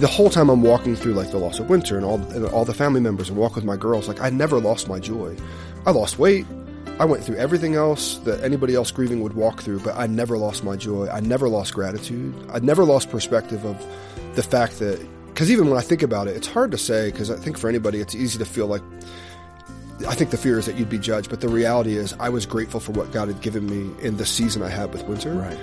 the whole time I'm walking through like the loss of Winter and all the family members and walk with my girls, like I never lost my joy. I lost weight. I went through everything else that anybody else grieving would walk through, but I never lost my joy. I never lost gratitude. I never lost perspective of the fact that, because even when I think about it, it's hard to say, because I think for anybody it's easy to feel like, I think the fear is that you'd be judged, but the reality is I was grateful for what God had given me in the season I had with Winter. Right.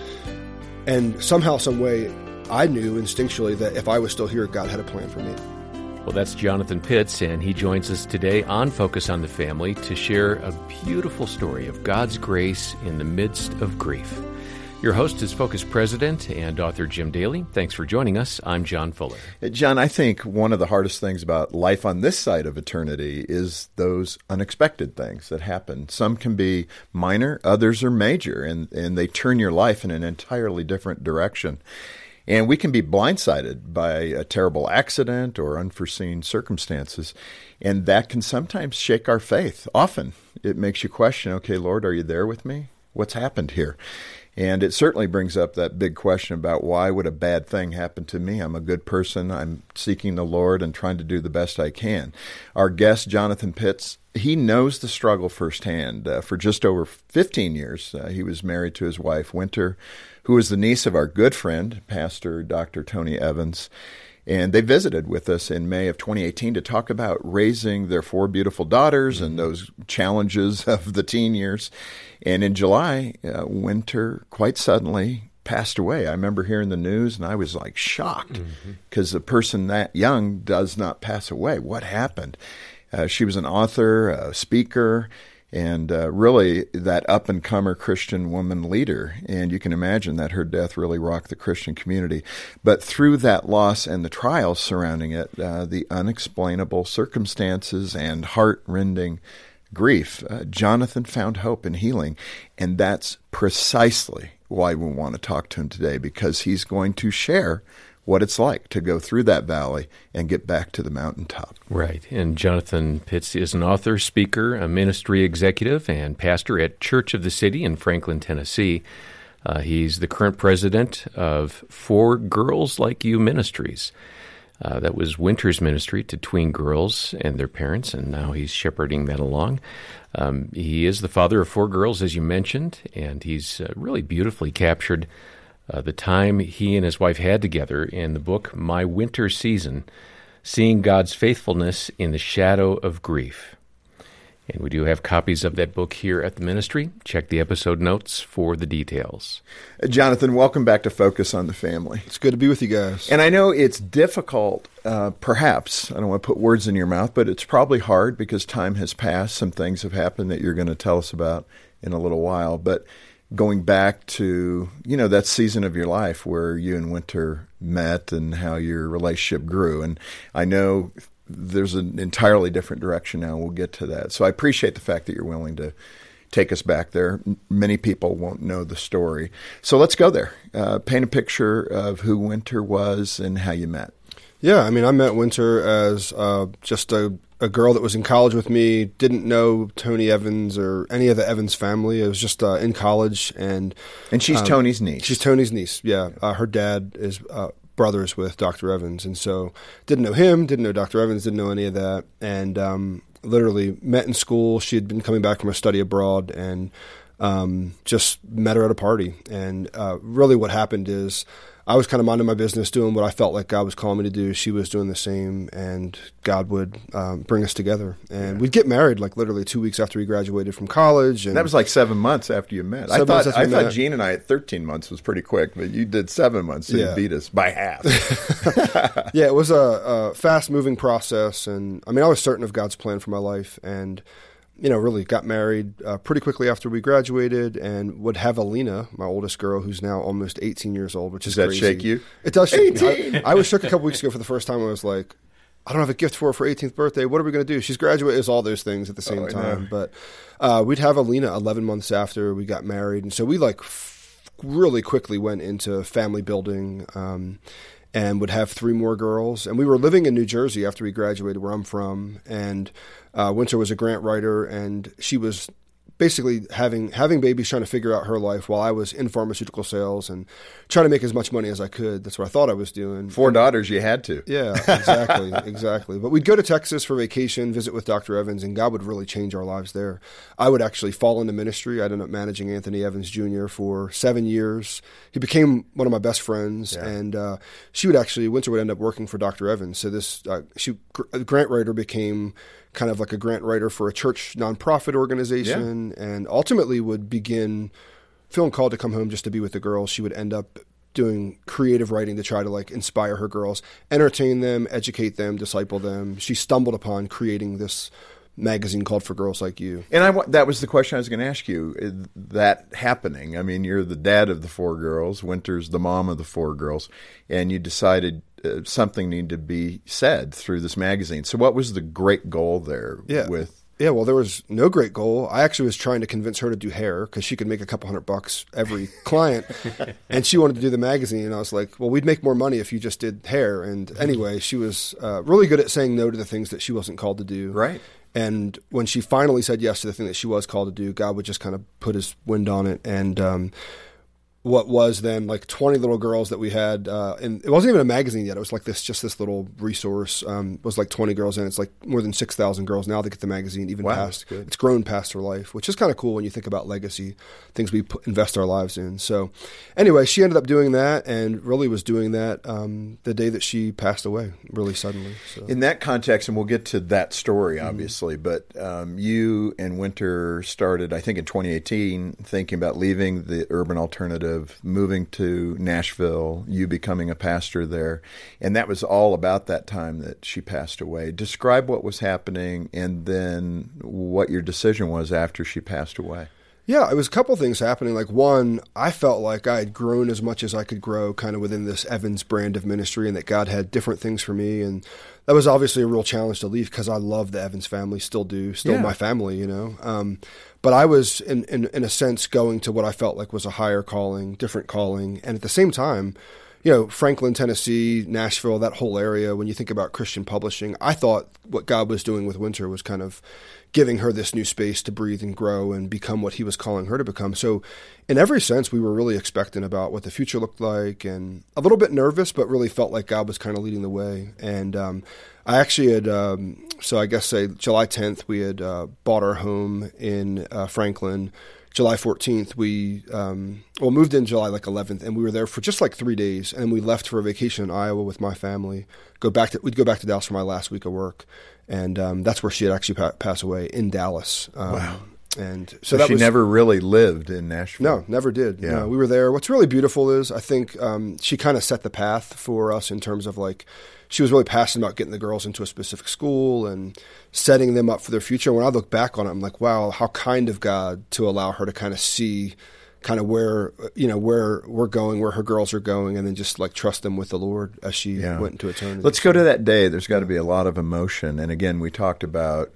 And somehow, some way, I knew instinctually that if I was still here, God had a plan for me. Well, that's Jonathan Pitts, and he joins us today on Focus on the Family to share a beautiful story of God's grace in the midst of grief. Your host is Focus President and author Jim Daly. Thanks for joining us. I'm John Fuller. John, I think one of the hardest things about life on this side of eternity is those unexpected things that happen. Some can be minor, others are major, and they turn your life in an entirely different direction. And we can be blindsided by a terrible accident or unforeseen circumstances, and that can sometimes shake our faith. Often it makes you question, okay, Lord, are you there with me? What's happened here? And it certainly brings up that big question about why would a bad thing happen to me? I'm a good person. I'm seeking the Lord and trying to do the best I can. Our guest, Jonathan Pitts, he knows the struggle firsthand. For just over 15 years, he was married to his wife, Winter, who is the niece of our good friend, Pastor Dr. Tony Evans. And they visited with us in May of 2018 to talk about raising their 4 beautiful daughters and those challenges of the teen years. And in July, Winter quite suddenly passed away. I remember hearing the news, and I was like shocked because a person that young does not pass away. What happened? She was an author, a speaker, and really that up-and-comer Christian woman leader. And you can imagine that her death really rocked the Christian community. But through that loss and the trials surrounding it, the unexplainable circumstances and heart-rending grief, Jonathan found hope and healing. And that's precisely why we want to talk to him today, because he's going to share what it's like to go through that valley and get back to the mountaintop. Right. And Jonathan Pitts is an author, speaker, a ministry executive, and pastor at Church of the City in Franklin, Tennessee. He's the current president of For Girls Like You Ministries. That was Winter's ministry to tween girls and their parents, and now he's shepherding that along. He is the father of 4 girls, as you mentioned, and he's really beautifully captured the time he and his wife had together in the book, My Winter Season, Seeing God's Faithfulness in the Shadow of Grief. And we do have copies of that book here at the ministry. Check the episode notes for the details. Jonathan, welcome back to Focus on the Family. It's good to be with you guys. And I know it's difficult, perhaps, I don't want to put words in your mouth, but it's probably hard because time has passed. Some things have happened that you're going to tell us about in a little while. But going back to, that season of your life where you and Winter met and how your relationship grew. And I know there's an entirely different direction now. We'll get to that. So I appreciate the fact that you're willing to take us back there. Many people won't know the story. So let's go there. Paint a picture of who Winter was and how you met. Yeah, I met Winter as just a girl that was in college with me, didn't know Tony Evans or any of the Evans family. It was just in college. And she's Tony's niece. She's Tony's niece, yeah. Her dad is brothers with Dr. Evans. And so didn't know him, didn't know Dr. Evans, didn't know any of that. And literally met in school. She had been coming back from a study abroad and just met her at a party. And really what happened is I was kind of minding my business, doing what I felt like God was calling me to do. She was doing the same, and God would bring us together. And we'd get married like literally 2 weeks after we graduated from college. And that was like 7 months after you met. I thought Gene and I at 13 months was pretty quick, but you did 7 months, so you beat us by half. Yeah, it was a fast-moving process. And I was certain of God's plan for my life, and really got married pretty quickly after we graduated, and would have Alina, my oldest girl, who's now almost 18 years old, which is crazy. Does that shake you? It does shake me. I was shook a couple weeks ago for the first time. I was like, I don't have a gift for her 18th birthday. What are we going to do? She's graduated, is all those things at the same time. But we'd have Alina 11 months after we got married. And so we really quickly went into family building and would have 3 more girls. And we were living in New Jersey after we graduated, where I'm from. And Winter was a grant writer, and she was basically having babies, trying to figure out her life while I was in pharmaceutical sales and trying to make as much money as I could. That's what I thought I was doing. 4 daughters, you had to. Yeah, exactly. But we'd go to Texas for vacation, visit with Dr. Evans, and God would really change our lives there. I would actually fall into ministry. I ended up managing Anthony Evans Jr. for 7 years. He became one of my best friends, and Winter would end up working for Dr. Evans. So this a grant writer became kind of like a grant writer for a church nonprofit organization, and ultimately would begin feeling called to come home just to be with the girls. She would end up doing creative writing to try to like inspire her girls, entertain them, educate them, disciple them. She stumbled upon creating this magazine called For Girls Like You. And that was the question I was going to ask you, that happening. I mean, you're the dad of the 4 girls. Winter's the mom of the 4 girls. And you decided something needed to be said through this magazine. So what was the great goal there with... Yeah, well, there was no great goal. I actually was trying to convince her to do hair because she could make a couple $100 every client, and she wanted to do the magazine. And I was like, well, we'd make more money if you just did hair. And anyway, she was really good at saying no to the things that she wasn't called to do. Right. And when she finally said yes to the thing that she was called to do, God would just kind of put his wind on it. And what was then like 20 little girls that we had, and it wasn't even a magazine yet. It was like this little resource. It was like 20 girls in. It's like more than 6,000 girls now that get the magazine, even past. It's grown past her life, which is kind of cool when you think about legacy, things we invest our lives in. So anyway, she ended up doing that and really was doing that the day that she passed away, really suddenly. So. In that context, and we'll get to that story, obviously, but you and Winter started, I think in 2018, thinking about leaving the urban alternative, moving to Nashville, you becoming a pastor there. And that was all about that time that she passed away. Describe what was happening and then what your decision was after she passed away. Yeah, it was a couple things happening. Like one, I felt like I had grown as much as I could grow kind of within this Evans brand of ministry and that God had different things for me. And that was obviously a real challenge to leave because I love the Evans family, still do, my family, you know. But I was, in a sense, going to what I felt like was a higher calling, different calling. And at the same time, you know, Franklin, Tennessee, Nashville, that whole area, when you think about Christian publishing, I thought what God was doing with Winter was kind of giving her this new space to breathe and grow and become what he was calling her to become. So in every sense, we were really expectant about what the future looked like and a little bit nervous, but really felt like God was kind of leading the way. And I actually had, so I guess say July 10th, we had bought our home in Franklin. July 14th, we moved in July 11th, and we were there for just like 3 days, and we left for a vacation in Iowa with my family. We'd go back to Dallas for my last week of work, and that's where she had actually passed away, in Dallas. Wow. And so she never really lived in Nashville. No, never did. Yeah. No, we were there. What's really beautiful is I think she kind of set the path for us in terms of like, she was really passionate about getting the girls into a specific school and setting them up for their future. When I look back on it, I'm like, wow, how kind of God to allow her to kind of see kind of where we're going, where her girls are going, and then just like trust them with the Lord as she went into eternity. Let's go to that day. There's got to be a lot of emotion. And again, we talked about,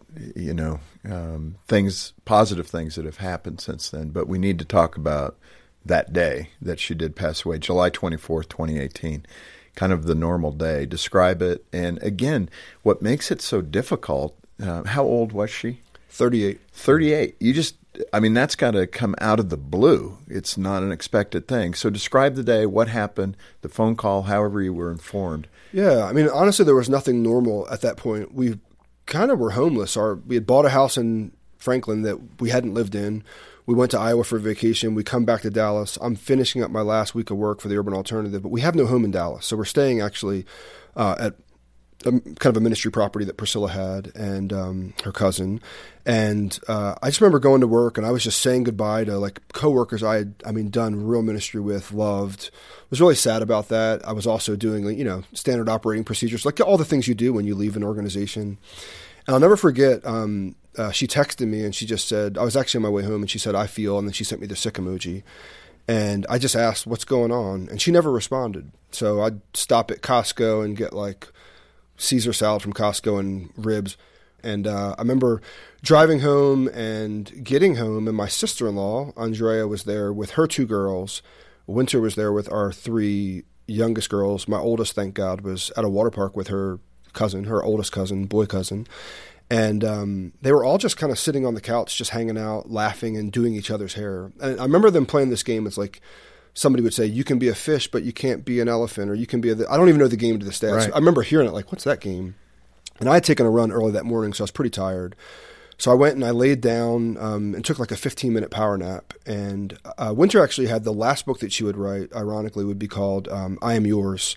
positive things that have happened since then, but we need to talk about that day that she did pass away, July 24th, 2018. Kind of the normal day. Describe it. And again, what makes it so difficult, how old was she? 38. 38. That's got to come out of the blue. It's not an expected thing. So describe the day, what happened, the phone call, however you were informed. Yeah, honestly, there was nothing normal at that point. We kind of were homeless. We had bought a house in Franklin that we hadn't lived in. We went to Iowa for vacation. We come back to Dallas. I'm finishing up my last week of work for the Urban Alternative, but we have no home in Dallas. So we're staying actually at kind of a ministry property that Priscilla had and her cousin. And I just remember going to work and I was just saying goodbye to like coworkers I had done real ministry with, loved. Was really sad about that. I was also doing standard operating procedures, like all the things you do when you leave an organization. And I'll never forget, she texted me and she just said, I was actually on my way home and she said, I feel, and then she sent me the sick emoji. And I just asked, what's going on? And she never responded. So I'd stop at Costco and get like Caesar salad from Costco and ribs. And I remember driving home and getting home, and my sister-in-law, Andrea, was there with her 2 girls. Winter was there with our 3 youngest girls. My oldest, thank God, was at a water park with her cousin, her oldest cousin, boy cousin. And they were all just kind of sitting on the couch, just hanging out, laughing, and doing each other's hair. And I remember them playing this game. It's like somebody would say, you can be a fish, but you can't be an elephant, or you can be I don't even know the game to this day. Right. I remember hearing it like, what's that game? And I had taken a run early that morning, so I was pretty tired. So I went and I laid down and took like a 15-minute power nap. And Winter actually had the last book that she would write, ironically, would be called I Am Yours.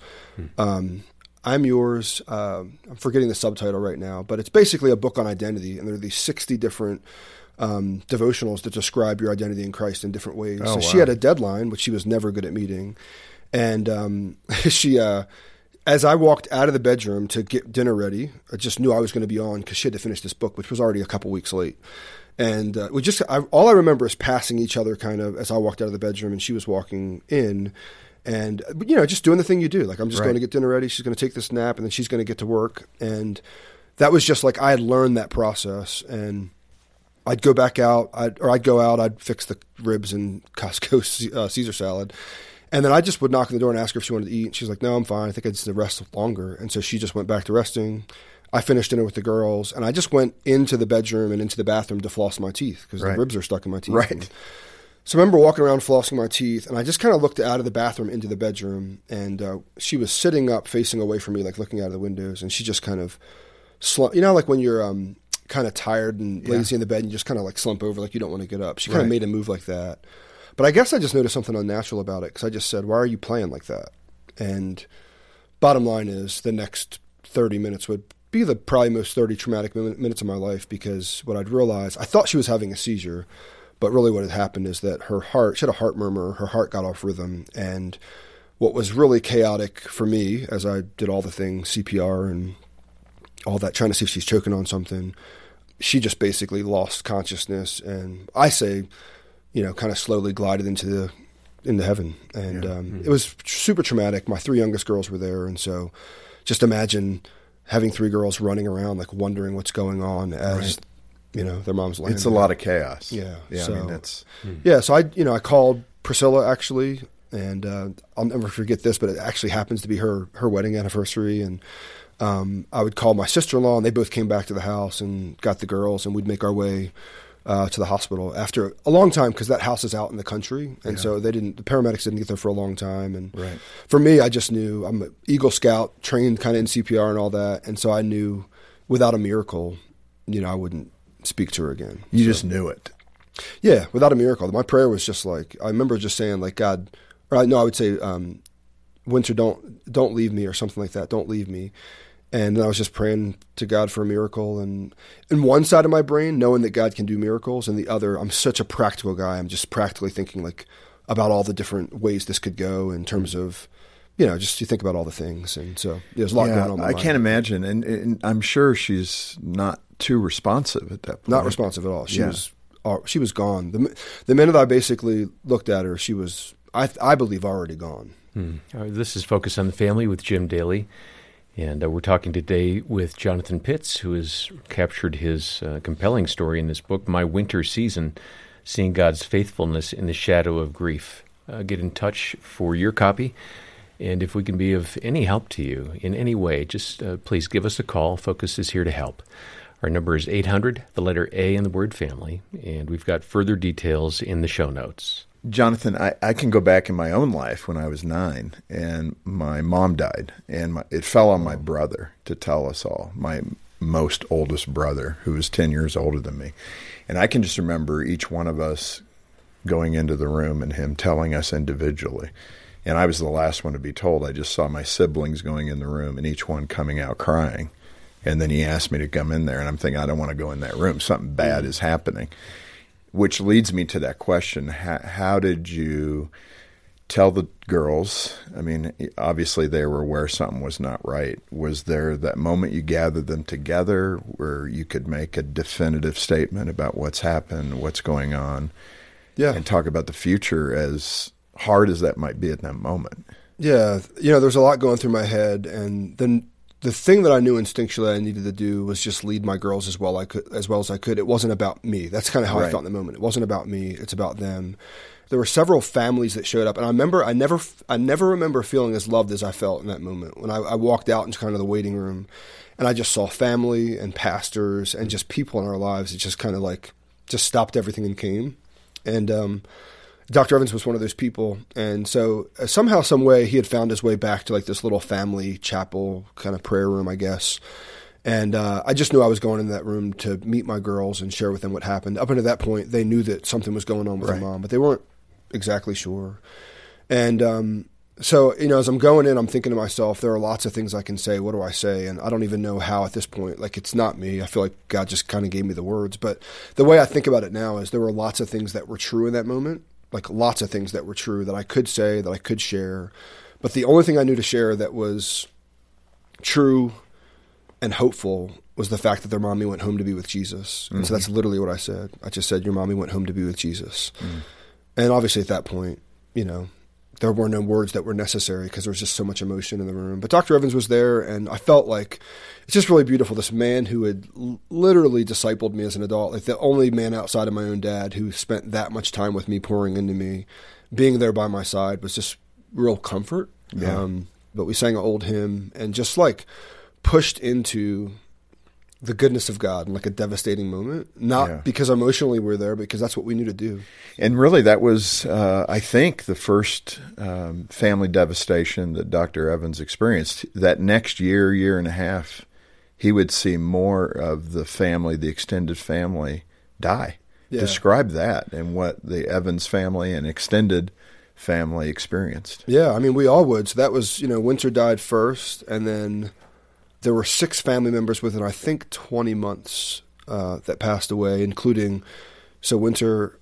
I'm Yours. I'm forgetting the subtitle right now, but it's basically a book on identity. And there are these 60 different devotionals that describe your identity in Christ in different ways. Oh, so she had a deadline, which she was never good at meeting. And she... as I walked out of the bedroom to get dinner ready, I just knew I was going to be on because she had to finish this book, which was already a couple weeks late. And all I remember is passing each other kind of as I walked out of the bedroom and she was walking in, and just doing the thing you do. Like, I'm just going to get dinner ready. She's going to take this nap, and then she's going to get to work. And that was just like I had learned that process. And I'd go back out, I'd go out, I'd fix the ribs and Costco Caesar salad. And then I just would knock on the door and ask her if she wanted to eat. She's like, no, I'm fine. I think I just need to rest longer. And so she just went back to resting. I finished dinner with the girls, and I just went into the bedroom and into the bathroom to floss my teeth because the ribs are stuck in my teeth. Right. So I remember walking around flossing my teeth, and I just kind of looked out of the bathroom into the bedroom, and she was sitting up facing away from me, like looking out of the windows, and she just kind of slumped. Like when you're kind of tired and lazy in the bed and you just kind of like slump over like you don't want to get up. She kind of made a move like that. But I guess I just noticed something unnatural about it because I just said, why are you playing like that? And bottom line is the next 30 minutes would be the probably most 30 traumatic minutes of my life, because what I'd realized, I thought she was having a seizure, but really what had happened is that she had a heart murmur, her heart got off rhythm. And what was really chaotic for me as I did all the things, CPR and all that, trying to see if she's choking on something, she just basically lost consciousness. And I say, kind of slowly glided into heaven. And it was super traumatic. My 3 youngest girls were there. And so just imagine having 3 girls running around, like wondering what's going on as, their mom's laying It's there. a lot of chaos. Yeah. So, I mean, that's... Yeah. So I called Priscilla actually, and I'll never forget this, but it actually happens to be her wedding anniversary. And I would call my sister-in-law, and they both came back to the house and got the girls, and we'd make our way to the hospital after a long time, because that house is out in the country, and so the paramedics didn't get there for a long time. And for me, I just knew I'm an Eagle Scout, trained kind of in CPR and all that, and so I knew without a miracle, I wouldn't speak to her again. You just knew it. Yeah, without a miracle. My prayer was just like, I remember just saying like, God, I would say, Winter, don't leave me, or something like that. Don't leave me. And then I was just praying to God for a miracle. And in one side of my brain, knowing that God can do miracles, and the other, I'm such a practical guy. I'm just practically thinking like about all the different ways this could go in terms of, just you think about all the things. And so there's a lot going on in my mind. I can't imagine. And I'm sure she's not too responsive at that point. Not responsive at all. She was gone. The minute I basically looked at her, she was, I believe, already gone. This is Focus on the Family with Jim Daly. And we're talking today with Jonathan Pitts, who has captured his compelling story in this book, My Winter Season, Seeing God's Faithfulness in the Shadow of Grief. Get in touch for your copy. And if we can be of any help to you in any way, just please give us a call. Focus is here to help. Our number is 800, the letter A in the word family, and we've got further details in the show notes. Jonathan, I can go back in my own life when I was 9, and my mom died, and it fell on my brother to tell us all, my most oldest brother, who was 10 years older than me. And I can just remember each one of us going into the room and him telling us individually. And I was the last one to be told. I just saw my siblings going in the room and each one coming out crying. And then he asked me to come in there, and I'm thinking, I don't want to go in that room. Something bad is happening. Which leads me to that question, how did you tell the girls? I mean, obviously they were aware something was not right. Was there that moment you gathered them together where you could make a definitive statement about what's happened, what's going on, and talk about the future, as hard as that might be at that moment? Yeah, there's a lot going through my head, and then the thing that I knew instinctually I needed to do was just lead my girls as well as I could. It wasn't about me. That's kind of how I felt in the moment. It wasn't about me. It's about them. There were several families that showed up, and I never remember feeling as loved as I felt in that moment when I walked out into kind of the waiting room, and I just saw family and pastors and just people in our lives. It just kind of like just stopped everything and came. And Dr. Evans was one of those people, and so somehow, some way, he had found his way back to like this little family chapel kind of prayer room, I guess. And I just knew I was going into that room to meet my girls and share with them what happened. Up until that point, they knew that something was going on with their mom, but they weren't exactly sure. And so, you know, as I'm going in, I'm thinking to myself, there are lots of things I can say. What do I say? And I don't even know how at this point. Like, it's not me. I feel like God just kind of gave me the words. But the way I think about it now is there were lots of things that were true in that moment. Like lots of things that were true that I could say, that I could share. But the only thing I knew to share that was true and hopeful was the fact that their mommy went home to be with Jesus. And so that's literally what I said. I just said, your mommy went home to be with Jesus. And obviously at that point, you know, there were no words that were necessary because there was just so much emotion in the room. But Dr. Evans was there, and I felt like it's just really beautiful. This man who had literally discipled me as an adult, like the only man outside of my own dad who spent that much time with me, pouring into me, being there by my side was just real comfort. Yeah. But we sang an old hymn and just like pushed into the goodness of God in like a devastating moment, not because emotionally we're there, because that's what we knew to do. And really that was, I think, the first family devastation that Dr. Evans experienced. That next year and a half, he would see more of the family, the extended family, die. Yeah. Describe that and what the Evans family and extended family experienced. Yeah, I mean, we all would. So that was, you know, Winter died first, and then there were 6 family members within, I think, 20 months that passed away, including, so Winter,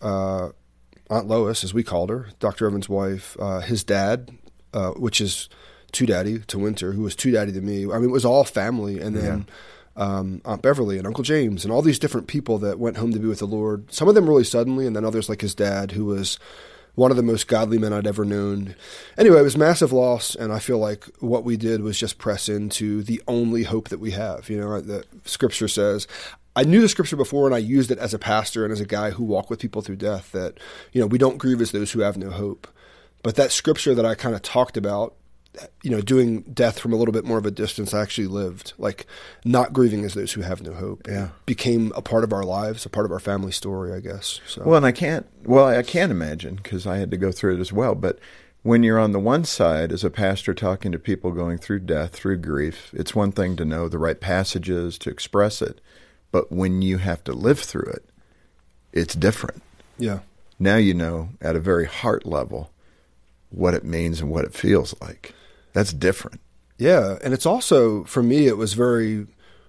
Aunt Lois, as we called her, Dr. Evans' wife, his dad, which is two daddy to Winter, who was two daddy to me. I mean, it was all family. And then Aunt Beverly and Uncle James and all these different people that went home to be with the Lord. Some of them really suddenly, and then others like his dad, who was one of the most godly men I'd ever known. Anyway, it was massive loss, and I feel like what we did was just press into the only hope that we have. You know, the Scripture says, I knew the Scripture before, and I used it as a pastor and as a guy who walked with people through death, that, you know, we don't grieve as those who have no hope. But that Scripture that I kind of talked about, you know, doing death from a little bit more of a distance, I actually lived, like not grieving as those who have no hope. Yeah. Became a part of our lives, a part of our family story, I guess. So. Well, and I can't imagine, because I had to go through it as well. But when you're on the one side as a pastor talking to people going through death, through grief, it's one thing to know the right passages to express it. But when you have to live through it, it's different. Yeah. Now you know at a very heart level what it means and what it feels like. That's different. Yeah, and it's also, for me, it was very,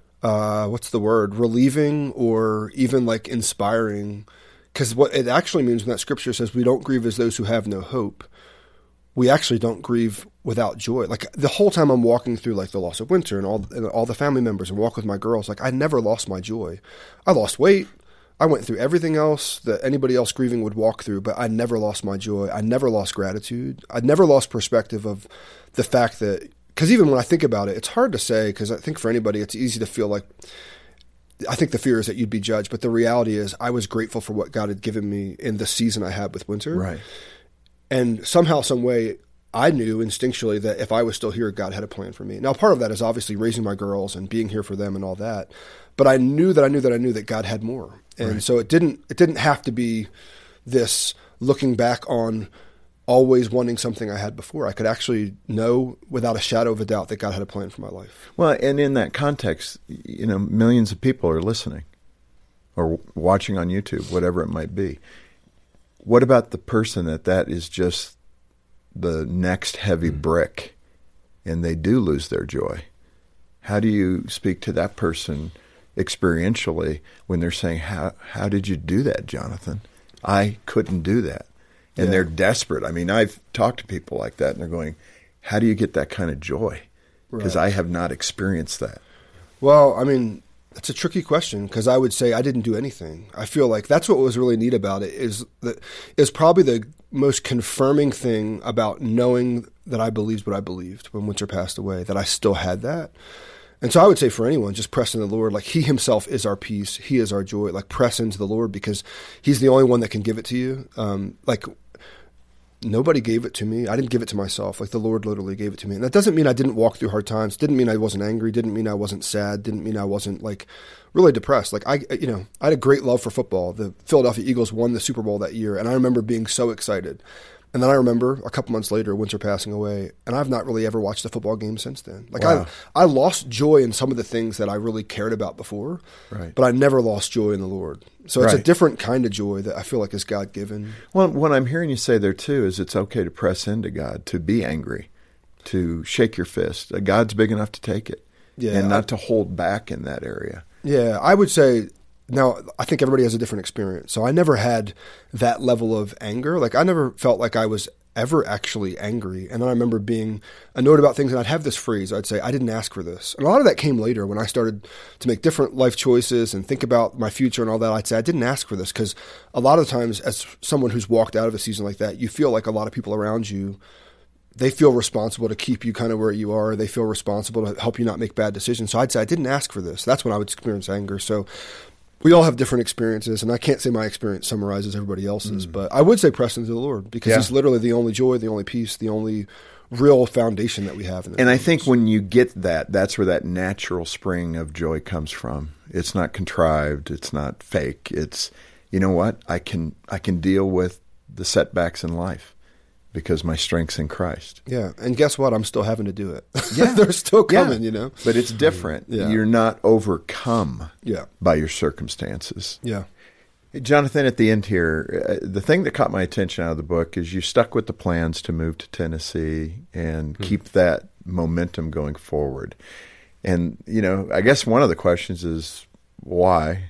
relieving or even like inspiring, because what it actually means when that Scripture says we don't grieve as those who have no hope, we actually don't grieve without joy. Like the whole time I'm walking through like the loss of Winter and all the family members and walk with my girls, like I never lost my joy. I lost weight. I went through everything else that anybody else grieving would walk through, but I never lost my joy. I never lost gratitude. I never lost perspective of the fact that, because even when I think about it, it's hard to say, because I think for anybody it's easy to feel like, I think the fear is that you'd be judged, but the reality is I was grateful for what God had given me in the season I had with Winter. Right. And somehow, some way, I knew instinctually that if I was still here, God had a plan for me. Now, part of that is obviously raising my girls and being here for them and all that. But I knew that God had more. And so it didn't have to be this looking back on always wanting something I had before. I could actually know without a shadow of a doubt that God had a plan for my life. Well, and in that context, you know, millions of people are listening or watching on YouTube, whatever it might be. What about the person that is just the next heavy brick and they do lose their joy? How do you speak to that person experientially when they're saying, how did you do that, Jonathan? I couldn't do that. And they're desperate. I mean, I've talked to people like that and they're going, how do you get that kind of joy? Because I have not experienced that. Well, I mean, it's a tricky question, because I would say I didn't do anything. I feel like that's what was really neat about it, is probably the most confirming thing about knowing that I believed what I believed when Winter passed away, that I still had that. And so I would say for anyone, just press into the Lord. Like, he himself is our peace. He is our joy. Like, press into the Lord because he's the only one that can give it to you. Like, nobody gave it to me. I didn't give it to myself. Like, the Lord literally gave it to me. And that doesn't mean I didn't walk through hard times. Didn't mean I wasn't angry. Didn't mean I wasn't sad. Didn't mean I wasn't, like, really depressed. Like, I had a great love for football. The Philadelphia Eagles won the Super Bowl that year, and I remember being so excited. And then I remember a couple months later, Winter passing away, and I've not really ever watched a football game since then. Like, wow. I lost joy in some of the things that I really cared about before, right. but I never lost joy in the Lord. So it's right. a different kind of joy that I feel like is God-given. Well, what I'm hearing you say there, too, is it's okay to press into God, to be angry, to shake your fist. God's big enough to take it, and not to hold back in that area. Yeah, I would say... Now, I think everybody has a different experience. So I never had that level of anger. Like, I never felt like I was ever actually angry. And then I remember being annoyed about things, and I'd have this phrase. I'd say, I didn't ask for this. And a lot of that came later when I started to make different life choices and think about my future and all that. I'd say, I didn't ask for this, because a lot of times as someone who's walked out of a season like that, you feel like a lot of people around you, they feel responsible to keep you kind of where you are. They feel responsible to help you not make bad decisions. So I'd say, I didn't ask for this. That's when I would experience anger. So we all have different experiences, and I can't say my experience summarizes everybody else's, but I would say press into the Lord, because he's literally the only joy, the only peace, the only real foundation that we have. And I think when you get that, that's where that natural spring of joy comes from. It's not contrived. It's not fake. It's, you know what? I can deal with the setbacks in life because my strength's in Christ. Yeah. And guess what? I'm still having to do it. Yeah. They're still coming, you know. But it's different. Yeah. You're not overcome yeah. by your circumstances. Yeah. Hey, Jonathan, at the end here, the thing that caught my attention out of the book is you stuck with the plans to move to Tennessee and keep that momentum going forward. And, you know, I guess one of the questions is why?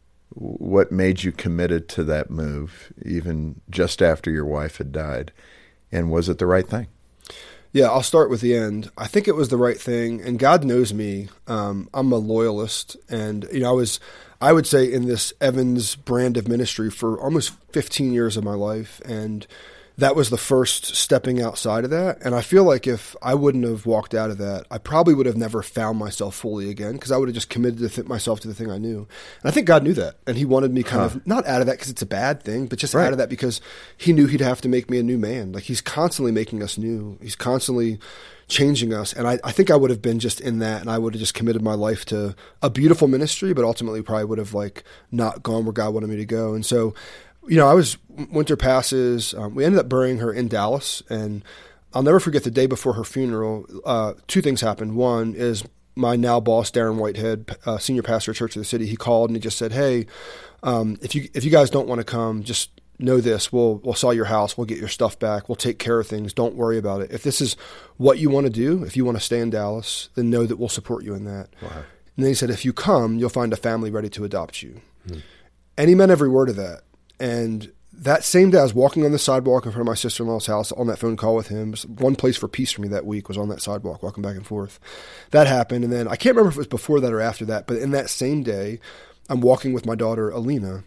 What made you committed to that move, even just after your wife had died? And was it the right thing? Yeah, I'll start with the end. I think it was the right thing, and God knows me. I'm a loyalist, and you know, I would say in this Evans brand of ministry for almost 15 years of my life, and that was the first stepping outside of that. And I feel like if I wouldn't have walked out of that, I probably would have never found myself fully again, because I would have just committed myself to the thing I knew. And I think God knew that, and he wanted me kind of, not out of that because it's a bad thing, but just out of that because he knew he'd have to make me a new man. Like, he's constantly making us new. He's constantly changing us. And I think I would have been just in that, and I would have just committed my life to a beautiful ministry, but ultimately probably would have like not gone where God wanted me to go. And so, you know, winter passes. We ended up burying her in Dallas, and I'll never forget the day before her funeral. Two things happened. One is my now boss, Darren Whitehead, senior pastor at Church of the City. He called and he just said, "Hey, if you guys don't want to come, just know this: we'll sell your house, we'll get your stuff back, we'll take care of things. Don't worry about it. If this is what you want to do, if you want to stay in Dallas, then know that we'll support you in that." Wow. And then he said, "If you come, you'll find a family ready to adopt you." And he meant every word of that. And that same day, I was walking on the sidewalk in front of my sister-in-law's house on that phone call with him. One place for peace for me that week was on that sidewalk, walking back and forth. That happened. And then I can't remember if it was before that or after that, but in that same day, I'm walking with my daughter, Alina,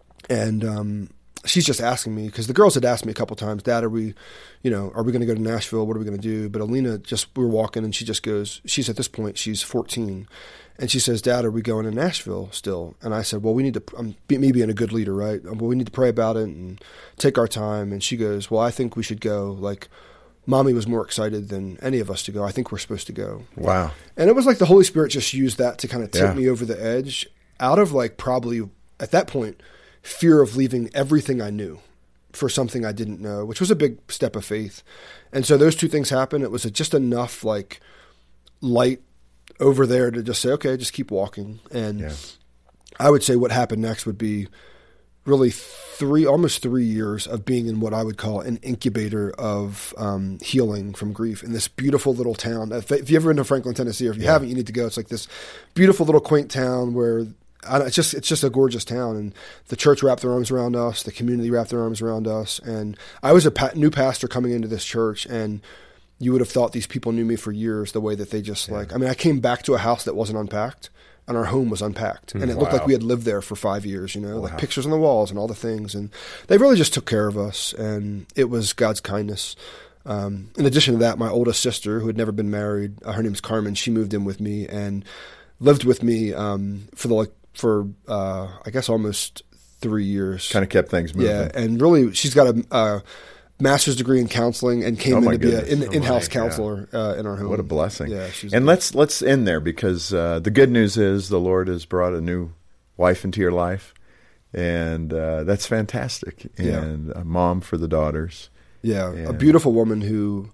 and she's just asking me, because the girls had asked me a couple times, "Dad, are we going to go to Nashville? What are we going to do?" But Alina we were walking, and she just goes, she's at this point, she's 14. And she says, "Dad, are we going to Nashville still?" And I said, "Well, we need to, me being a good leader, right? Well, we need to pray about it and take our time." And she goes, "Well, I think we should go. Like, Mommy was more excited than any of us to go. I think we're supposed to go." Wow. And it was like the Holy Spirit just used that to kind of tip me over the edge out of like probably at that point, fear of leaving everything I knew for something I didn't know, which was a big step of faith. And so those two things happened. It was just enough like light over there to just say, okay, just keep walking. And I would say what happened next would be really almost 3 years of being in what I would call an incubator of healing from grief in this beautiful little town. If you've ever been to Franklin, Tennessee, or if you haven't, you need to go. It's like this beautiful little quaint town where it's just a gorgeous town. And the church wrapped their arms around us. The community wrapped their arms around us. And I was a new pastor coming into this church, and you would have thought these people knew me for years, the way that they just I came back to a house that wasn't unpacked, and our home was unpacked. And it looked like we had lived there for 5 years, like pictures on the walls and all the things. And they really just took care of us, and it was God's kindness. In addition to that, my oldest sister, who had never been married, her name's Carmen, she moved in with me and lived with me for I guess almost 3 years. Kind of kept things moving. Yeah, and really, she's got a master's degree in counseling and came in to be an in-house counselor in our home. What a blessing. Yeah, and let's end there, because the good news is the Lord has brought a new wife into your life, and that's fantastic. And a mom for the daughters. Yeah, a beautiful woman who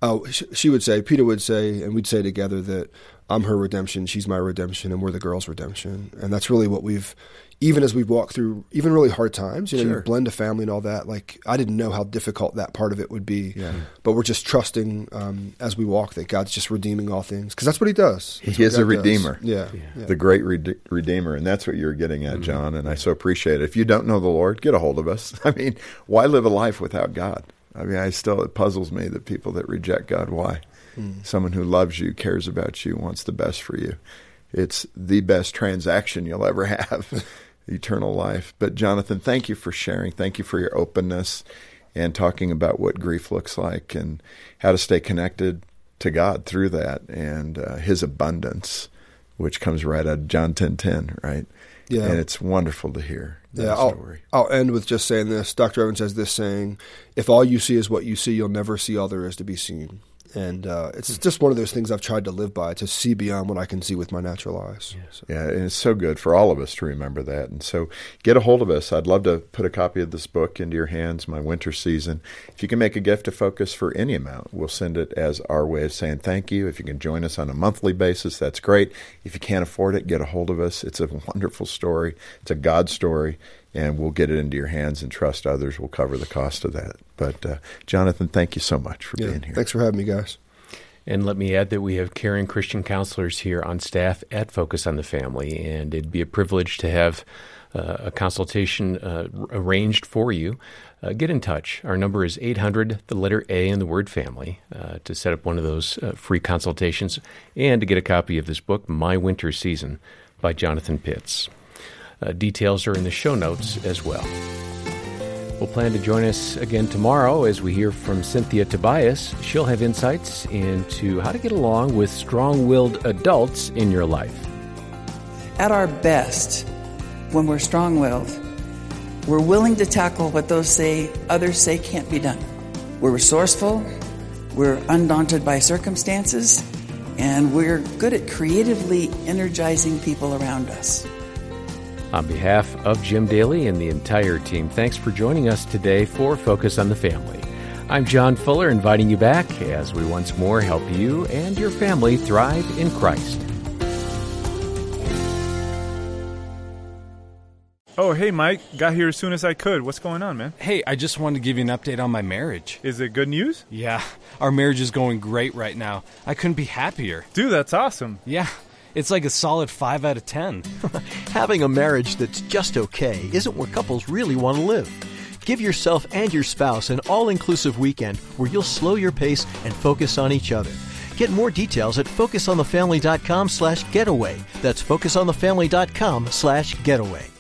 she would say, Peter would say, and we'd say together that I'm her redemption, she's my redemption, and we're the girls' redemption. And that's really what even as we've walked through even really hard times, you blend a family and all that, like I didn't know how difficult that part of it would be. Yeah. But we're just trusting as we walk that God's just redeeming all things, because that's what he does. He is a redeemer. Yeah. The great redeemer. And that's what you're getting at, John, and I so appreciate it. If you don't know the Lord, get a hold of us. I mean, why live a life without God? I mean, it puzzles me that people that reject God, why? Someone who loves you, cares about you, wants the best for you. It's the best transaction you'll ever have, eternal life. But Jonathan, thank you for sharing. Thank you for your openness and talking about what grief looks like and how to stay connected to God through that, and his abundance, which comes right out of John 10:10, right? Yeah. And it's wonderful to hear that story. I'll end with just saying this. Dr. Evans has this saying, if all you see is what you see, you'll never see all there is to be seen. And it's just one of those things I've tried to live by, to see beyond what I can see with my natural eyes. Yeah, and it's so good for all of us to remember that. And so get a hold of us. I'd love to put a copy of this book into your hands, My Winter Season. If you can make a gift to Focus for any amount, we'll send it as our way of saying thank you. If you can join us on a monthly basis, that's great. If you can't afford it, get a hold of us. It's a wonderful story. It's a God story. And we'll get it into your hands and trust others will cover the cost of that. But, Jonathan, thank you so much for being here. Thanks for having me, guys. And let me add that we have caring Christian counselors here on staff at Focus on the Family, and it'd be a privilege to have a consultation arranged for you. Get in touch. Our number is 800, the letter A and the word family, to set up one of those free consultations and to get a copy of this book, My Winter Season, by Jonathan Pitts. Details are in the show notes as well. We'll plan to join us again tomorrow as we hear from Cynthia Tobias. She'll have insights into how to get along with strong-willed adults in your life. At our best, when we're strong-willed, we're willing to tackle what others say can't be done. We're resourceful, we're undaunted by circumstances, and we're good at creatively energizing people around us. On behalf of Jim Daly and the entire team, thanks for joining us today for Focus on the Family. I'm John Fuller, inviting you back as we once more help you and your family thrive in Christ. Oh, hey, Mike. Got here as soon as I could. What's going on, man? Hey, I just wanted to give you an update on my marriage. Is it good news? Yeah, our marriage is going great right now. I couldn't be happier. Dude, that's awesome. Yeah. It's like a solid 5 out of 10. Having a marriage that's just okay isn't where couples really want to live. Give yourself and your spouse an all-inclusive weekend where you'll slow your pace and focus on each other. Get more details at focusonthefamily.com/getaway. That's focusonthefamily.com/getaway.